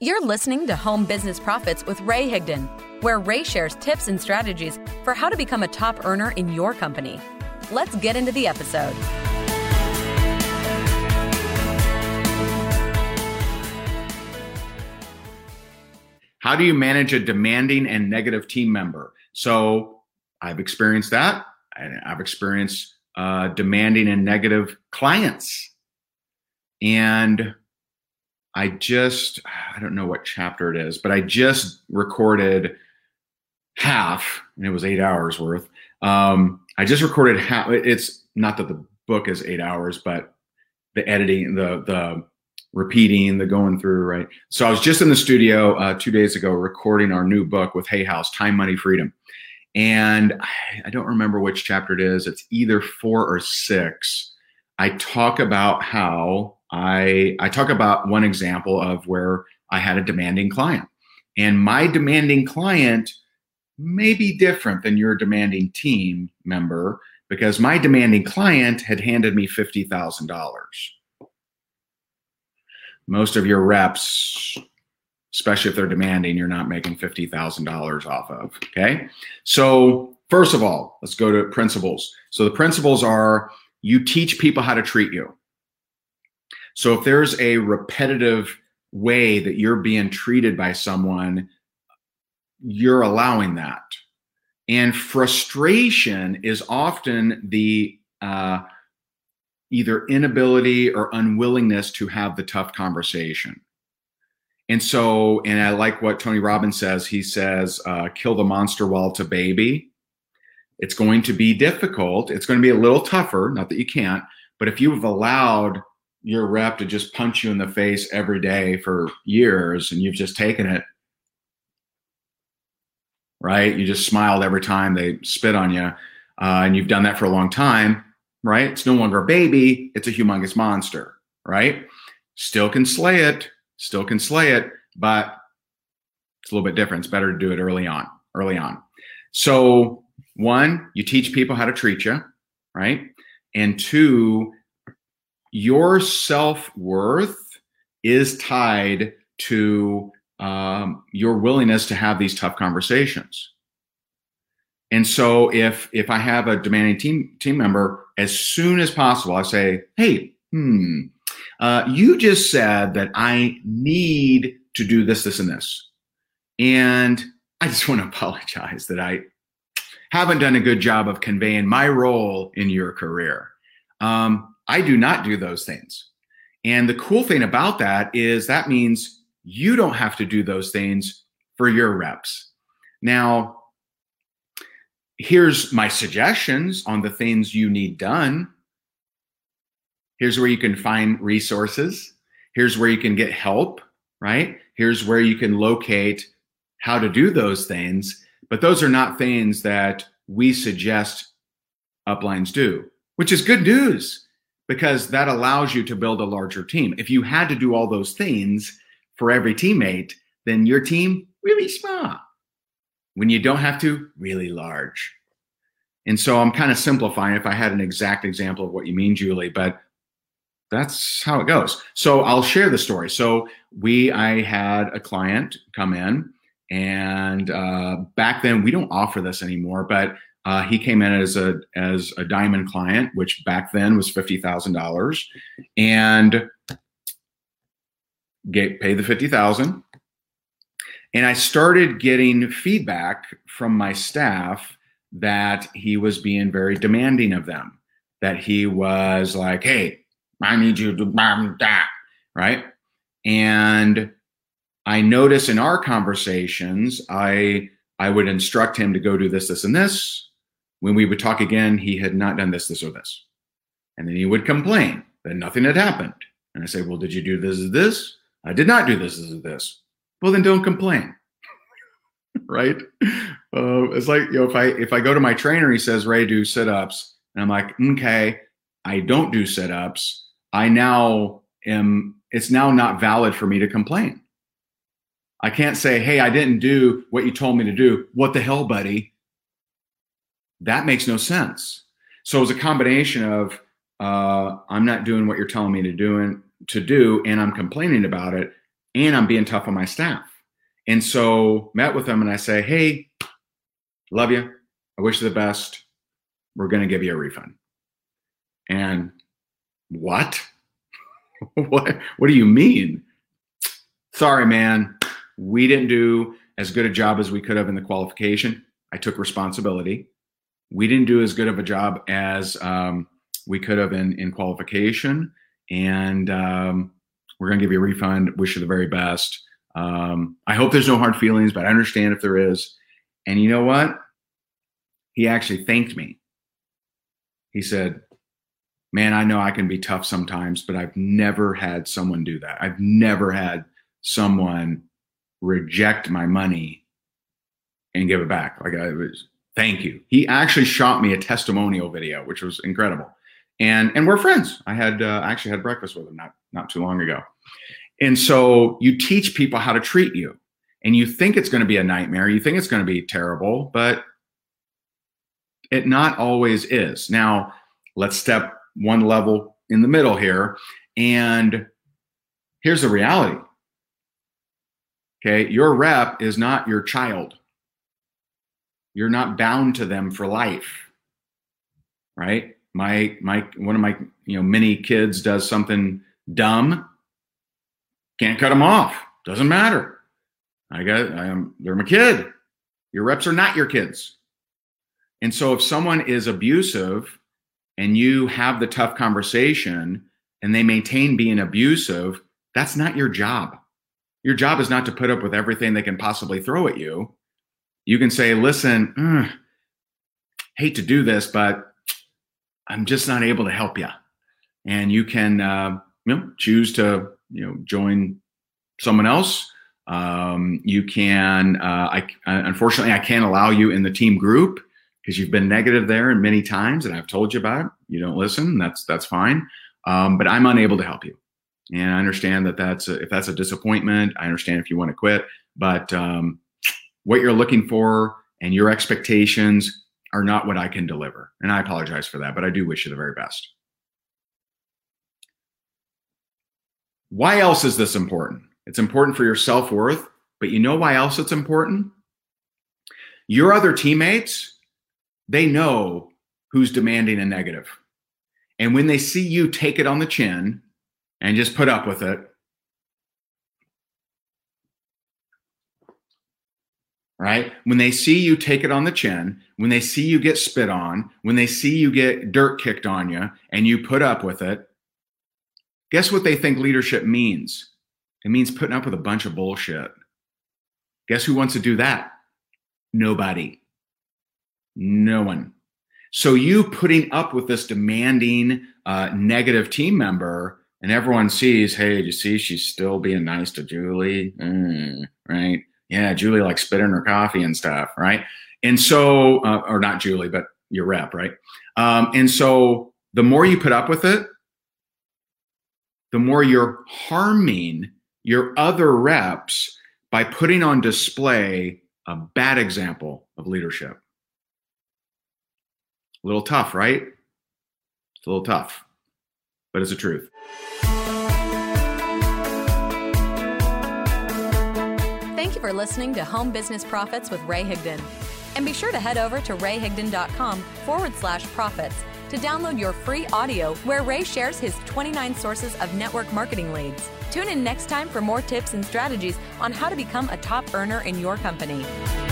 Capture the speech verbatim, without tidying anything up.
You're listening to Home Business Profits with Ray Higdon, where Ray shares tips and strategies for how to become a top earner in your company. Let's get into the episode. How do you manage a demanding and negative team member? So I've experienced that. I've experienced uh, demanding and negative clients. And I just, I don't know what chapter it is, but I just recorded half, and it was eight hours worth. Um, I just recorded half. It's not that the book is eight hours, but the editing, the, the repeating, the going through, right? So I was just in the studio uh, two days ago recording our new book with Hay House, Time, Money, Freedom. And I, I don't remember which chapter it is. It's either four or six. I talk about how I, I talk about one example of where I had a demanding client. And my demanding client may be different than your demanding team member, because my demanding client had handed me fifty thousand dollars. Most of your reps, especially if they're demanding, you're not making fifty thousand dollars off of, okay? So first of all, let's go to principles. So the principles are, you teach people how to treat you. So if there's a repetitive way that you're being treated by someone, you're allowing that. And frustration is often the uh, either inability or unwillingness to have the tough conversation. And so, and I like what Tony Robbins says. He says, uh, kill the monster while it's a baby. It's going to be difficult. It's going to be a little tougher, not that you can't, but if you've allowed your rep to just punch you in the face every day for years and you've just taken it, right? You just smiled every time they spit on you, uh, and you've done that for a long time, right? It's no longer a baby, it's a humongous monster, right? Still can slay it, still can slay it, but it's a little bit different. It's better to do it early on, early on. So one, you teach people how to treat you, right? And two, your self-worth is tied to um, your willingness to have these tough conversations. And so if if I have a demanding team team member, as soon as possible, I say, hey, hmm, uh, you just said that I need to do this, this, and this. And I just want to apologize that I haven't done a good job of conveying my role in your career. Um, I do not do those things. And the cool thing about that is that means you don't have to do those things for your reps. Now, here's my suggestions on the things you need done. Here's where you can find resources. Here's where you can get help, right? Here's where you can locate how to do those things. But those are not things that we suggest uplines do, which is good news, because that allows you to build a larger team. If you had to do all those things for every teammate, then your team really small. When you don't have to, really large. And so I'm kind of simplifying if I had an exact example of what you mean, Julie, but that's how it goes. So I'll share the story. So we, I had a client come in, and uh, back then, we don't offer this anymore, but Uh, he came in as a as a diamond client, which back then was fifty thousand dollars, and get paid the fifty thousand dollars. And I started getting feedback from my staff that he was being very demanding of them, that he was like, hey, I need you to do that, right? And I noticed in our conversations, I I would instruct him to go do this, this, and this. When we would talk again, he had not done this, this, or this. And then he would complain that nothing had happened. And I say, well, did you do this, this? I did not do this, this, this. Well, then don't complain, right? Uh, it's like, you know, if I if I go to my trainer, he says, Ray, do sit-ups. And I'm like, okay, I don't do sit-ups. I now am, it's now not valid for me to complain. I can't say, hey, I didn't do what you told me to do. What the hell, buddy? That makes no sense. So it was a combination of uh, I'm not doing what you're telling me to do, and, to do, and I'm complaining about it. and I'm being tough on my staff. And so met with them and I say, hey, love you. I wish you the best. We're going to give you a refund. And what? what? What do you mean? Sorry, man. We didn't do as good a job as we could have in the qualification. I took responsibility. We didn't do as good of a job as um, we could have in, in qualification. And um, we're going to give you a refund. Wish you the very best. Um, I hope there's no hard feelings, but I understand if there is. And you know what? He actually thanked me. He said, man, I know I can be tough sometimes, but I've never had someone do that. I've never had someone reject my money and give it back. Like I was, thank you. He actually shot me a testimonial video, which was incredible. And, and we're friends. I had, uh, actually had breakfast with him not, not too long ago. And so you teach people how to treat you, and you think it's going to be a nightmare. You think it's going to be terrible, but it not always is. Now, let's step one level in the middle here. And here's the reality. Okay. Your rep is not your child. You're not bound to them for life. Right? My, my, one of my, you know, many kids does something dumb. Can't cut them off. Doesn't matter. I got, I am, they're my kid. Your reps are not your kids. And so if someone is abusive and you have the tough conversation and they maintain being abusive, that's not your job. Your job is not to put up with everything they can possibly throw at you. You can say, listen, uh, hate to do this, but I'm just not able to help you. And you can, uh, you know, choose to, you know, join someone else. Um, you can, uh, I, unfortunately, I can't allow you in the team group because you've been negative there and many times, and I've told you about it. You don't listen. That's, that's fine. Um, but I'm unable to help you. And I understand that that's a, if that's a disappointment. I understand if you want to quit, but um, what you're looking for and your expectations are not what I can deliver. And I apologize for that, but I do wish you the very best. Why else is this important? It's important for your self-worth, but you know why else it's important? Your other teammates, they know who's demanding a negative. And when they see you take it on the chin and just put up with it, right? When they see you take it on the chin, when they see you get spit on, when they see you get dirt kicked on you and you put up with it, guess what they think leadership means? It means putting up with a bunch of bullshit. Guess who wants to do that? Nobody. No one. So you putting up with this demanding, uh, negative team member, and everyone sees, hey, did you see she's still being nice to Julie? Mm, right? Yeah, Julie likes spitting her coffee and stuff, right? And so, uh, or not Julie, but your rep, right? Um, and so the more you put up with it, the more you're harming your other reps by putting on display a bad example of leadership. A little tough, right? It's a little tough, but it's the truth. Thank you for listening to Home Business Profits with Ray Higdon. And be sure to head over to rayhigdon.com forward slash profits to download your free audio where Ray shares his twenty-nine sources of network marketing leads. Tune in next time for more tips and strategies on how to become a top earner in your company.